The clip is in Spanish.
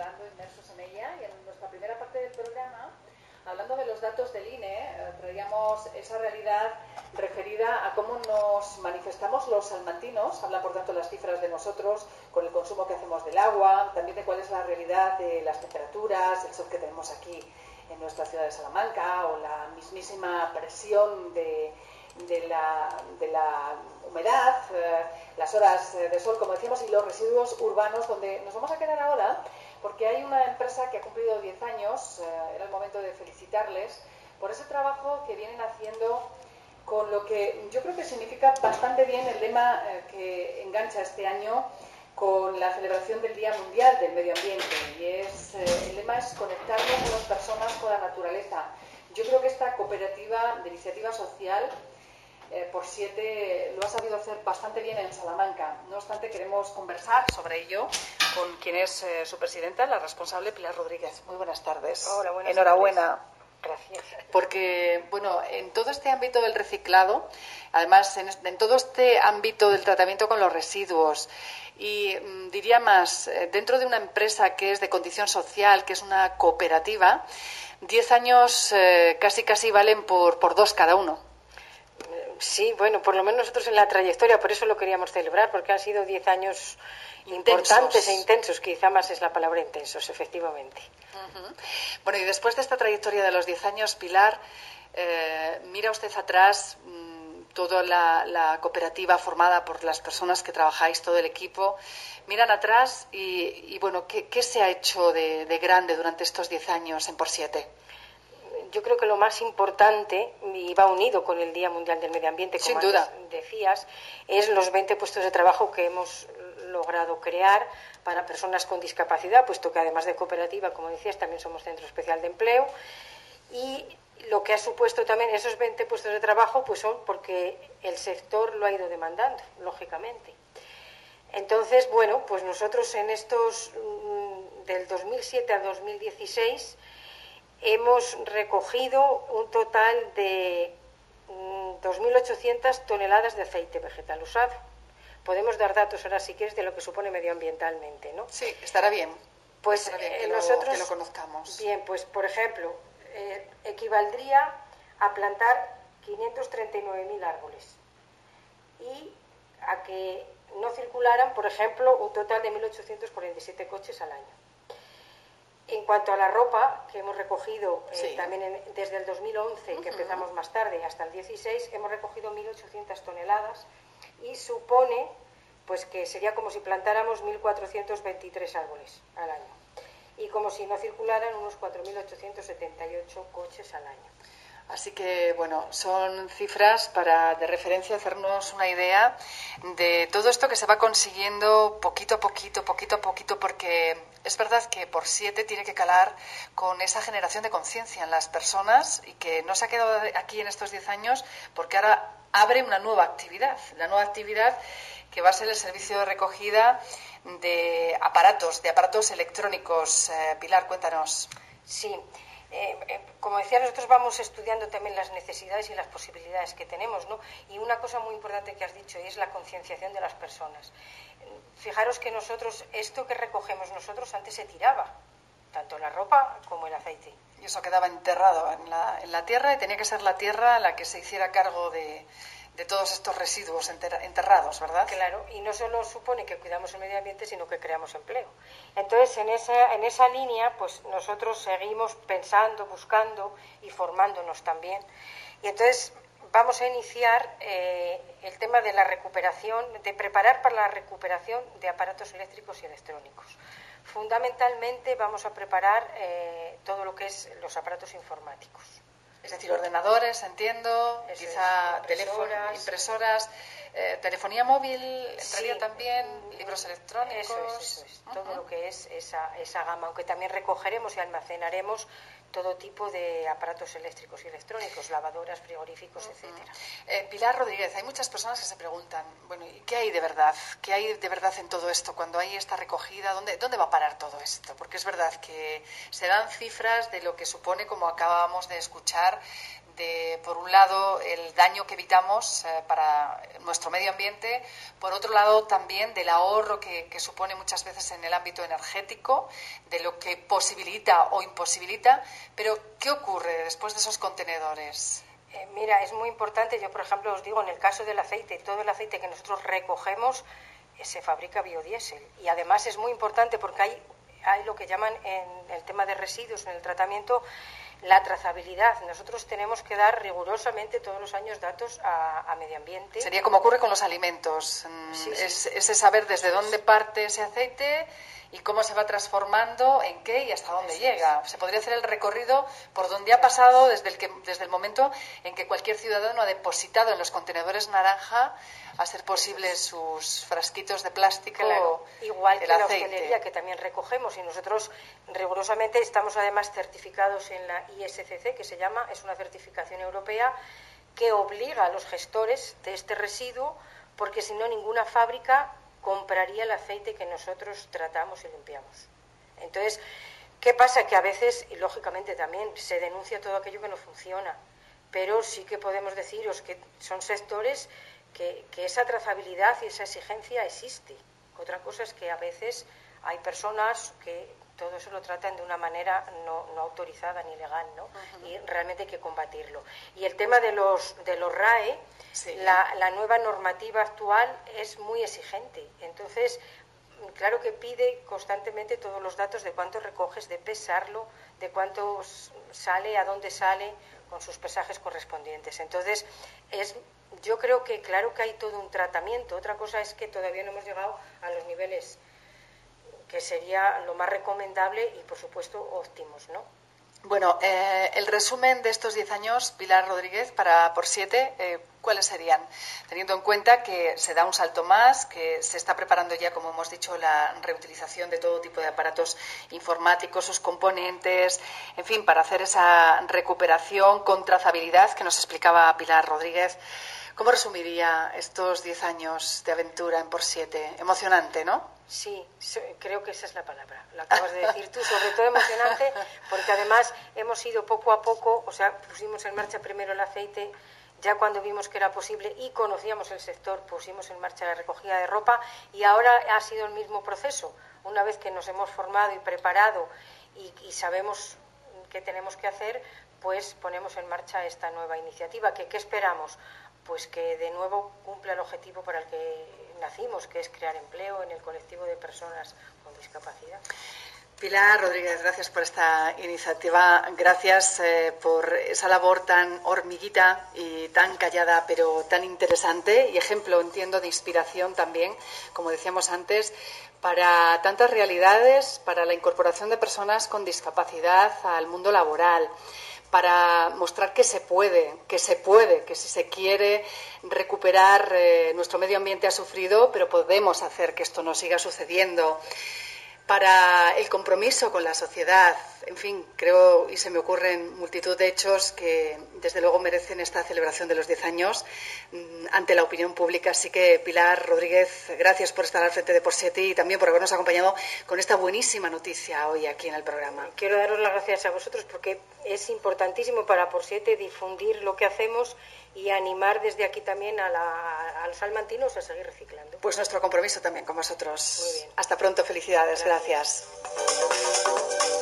colaborando, inmersos en ella, y en nuestra primera parte del programa, hablando de los datos del INE, traíamos esa realidad referida a cómo nos manifestamos los salmantinos, hablan por tanto las cifras de nosotros, con el consumo que hacemos del agua, también de cuál es la realidad de las temperaturas, el sol que tenemos aquí en nuestra ciudad de Salamanca, o la mismísima presión de la humedad, las horas de sol, como decíamos, y los residuos urbanos, donde nos vamos a quedar ahora, porque hay una empresa que ha cumplido 10 años, era el momento de felicitarles por ese trabajo que vienen haciendo con lo que yo creo que significa bastante bien el lema que engancha este año con la celebración del Día Mundial del Medio Ambiente, y el lema es conectarnos con las personas, con la naturaleza. Yo creo que esta cooperativa de iniciativa social por 7 lo ha sabido hacer bastante bien en Salamanca. No obstante, queremos conversar sobre ello con quien es su presidenta, la responsable Pilar Rodríguez. Muy buenas tardes. Hola, buenas Enhorabuena. tardes. Gracias. Porque, bueno, en todo este ámbito del reciclado, además en todo este ámbito del tratamiento con los residuos, y diría más, dentro de una empresa que es de condición social, que es una cooperativa, 10 años casi valen por 2 cada uno. Sí, bueno, por lo menos nosotros en la trayectoria, por eso lo queríamos celebrar, porque han sido 10 años importantes e intensos, quizá más es la palabra intensos, efectivamente. Uh-huh. Bueno, y después de esta trayectoria de los 10 años, Pilar, mira usted atrás toda la cooperativa formada por las personas que trabajáis, todo el equipo, miran atrás y bueno, ¿qué se ha hecho de grande durante estos 10 años en Por7? Yo creo que lo más importante, y va unido con el Día Mundial del Medio Ambiente, como antes decías, es los 20 puestos de trabajo que hemos logrado crear para personas con discapacidad, puesto que además de cooperativa, como decías, también somos Centro Especial de Empleo. Y lo que ha supuesto también esos 20 puestos de trabajo, pues son porque el sector lo ha ido demandando, lógicamente. Entonces, bueno, pues nosotros en estos, del 2007 al 2016, hemos recogido un total de 2.800 toneladas de aceite vegetal usado. Podemos dar datos ahora, si quieres, de lo que supone medioambientalmente, ¿no? Sí, estará bien. Pues estará bien nosotros, que lo conozcamos. Bien, pues por ejemplo, equivaldría a plantar 539.000 árboles y a que no circularan, por ejemplo, un total de 1.847 coches al año. En cuanto a la ropa que hemos recogido también desde el 2011, que empezamos más tarde, hasta el 16, hemos recogido 1.800 toneladas y supone pues que sería como si plantáramos 1.423 árboles al año y como si no circularan unos 4.878 coches al año. Así que, bueno, son cifras para, de referencia, hacernos una idea de todo esto que se va consiguiendo poquito a poquito, porque es verdad que Por7 tiene que calar con esa generación de conciencia en las personas y que no se ha quedado aquí en estos 10 años porque ahora abre una nueva actividad, la nueva actividad que va a ser el servicio de recogida de aparatos electrónicos. Pilar, cuéntanos. Sí. Como decía, nosotros vamos estudiando también las necesidades y las posibilidades que tenemos, ¿no? Y una cosa muy importante que has dicho es la concienciación de las personas. Fijaros que nosotros, esto que recogemos nosotros antes se tiraba, tanto la ropa como el aceite. Y eso quedaba enterrado en la tierra y tenía que ser la tierra la que se hiciera cargo de todos estos residuos enterrados, ¿verdad? Claro, y no solo supone que cuidamos el medio ambiente, sino que creamos empleo. Entonces, en esa línea, pues nosotros seguimos pensando, buscando y formándonos también. Y entonces vamos a iniciar el tema de la recuperación, de preparar para la recuperación de aparatos eléctricos y electrónicos. Fundamentalmente vamos a preparar todo lo que es los aparatos informáticos. Es decir, ordenadores, entiendo, Eso quizá es, teléfonos, impresoras, telefonía móvil, entraría también, libros electrónicos. Eso es. Todo lo que es esa gama, aunque también recogeremos y almacenaremos todo tipo de aparatos eléctricos y electrónicos, lavadoras, frigoríficos, etcétera. Pilar Rodríguez, hay muchas personas que se preguntan, bueno, ¿y qué hay de verdad? ¿Qué hay de verdad en todo esto? Cuando hay esta recogida, ¿dónde va a parar todo esto? Porque es verdad que se dan cifras de lo que supone, como acabamos de escuchar, de, por un lado, el daño que evitamos para nuestro medio ambiente, por otro lado, también del ahorro que supone muchas veces en el ámbito energético, de lo que posibilita o imposibilita. Pero, ¿qué ocurre después de esos contenedores? Mira, es muy importante. Yo, por ejemplo, os digo, en el caso del aceite, todo el aceite que nosotros recogemos se fabrica biodiesel. Y además es muy importante porque hay lo que llaman en el tema de residuos, en el tratamiento, la trazabilidad. Nosotros tenemos que dar rigurosamente todos los años datos a medio ambiente. Sería como ocurre con los alimentos. Sí. Ese saber desde dónde parte ese aceite y cómo se va transformando, en qué y hasta dónde llega. Se podría hacer el recorrido por donde ha pasado desde el momento en que cualquier ciudadano ha depositado en los contenedores naranja a ser posible sus frasquitos de plástico. Claro, igual que la hostelería, que también recogemos, y nosotros rigurosamente estamos además certificados en la ISCC, que se llama, es una certificación europea que obliga a los gestores de este residuo, porque si no ninguna fábrica compraría el aceite que nosotros tratamos y limpiamos. Entonces, ¿qué pasa? Que a veces, y lógicamente también, se denuncia todo aquello que no funciona, pero sí que podemos deciros que son sectores que esa trazabilidad y esa exigencia existe. Otra cosa es que a veces hay personas que todo eso lo tratan de una manera no autorizada ni legal, ¿no? Uh-huh. Y realmente hay que combatirlo. Y el tema de los RAE, sí. La nueva normativa actual es muy exigente. Entonces, claro que pide constantemente todos los datos de cuánto recoges, de pesarlo, de cuánto sale, a dónde sale, con sus pesajes correspondientes. Entonces, yo creo que claro que hay todo un tratamiento. Otra cosa es que todavía no hemos llegado a los niveles que sería lo más recomendable y, por supuesto, óptimos, ¿no? Bueno, el resumen de estos 10 años, Pilar Rodríguez, para Por7, ¿cuáles serían? Teniendo en cuenta que se da un salto más, que se está preparando ya, como hemos dicho, la reutilización de todo tipo de aparatos informáticos, sus componentes, en fin, para hacer esa recuperación con trazabilidad que nos explicaba Pilar Rodríguez. ¿Cómo resumiría estos 10 años de aventura en Por7? Emocionante, ¿no? Sí, creo que esa es la palabra, la acabas de decir tú, sobre todo emocionante, porque además hemos ido poco a poco, o sea, pusimos en marcha primero el aceite, ya cuando vimos que era posible y conocíamos el sector, pusimos en marcha la recogida de ropa y ahora ha sido el mismo proceso. Una vez que nos hemos formado y preparado y sabemos qué tenemos que hacer, pues ponemos en marcha esta nueva iniciativa. ¿Qué esperamos? Pues que de nuevo cumpla el objetivo para el que nacimos, que es crear empleo en el colectivo de personas con discapacidad. Pilar Rodríguez, gracias por esta iniciativa, gracias por esa labor tan hormiguita y tan callada, pero tan interesante y ejemplo, entiendo, de inspiración también, como decíamos antes, para tantas realidades, para la incorporación de personas con discapacidad al mundo laboral, para mostrar que se puede, que si se quiere recuperar, nuestro medio ambiente ha sufrido, pero podemos hacer que esto no siga sucediendo, para el compromiso con la sociedad. En fin, creo y se me ocurren multitud de hechos que desde luego merecen esta celebración de los 10 años ante la opinión pública. Así que, Pilar Rodríguez, gracias por estar al frente de Por7 y también por habernos acompañado con esta buenísima noticia hoy aquí en el programa. Quiero daros las gracias a vosotros porque es importantísimo para Por7 difundir lo que hacemos y animar desde aquí también a los salmantinos a seguir reciclando. Pues nuestro compromiso también con vosotros. Muy bien. Hasta pronto, felicidades, gracias.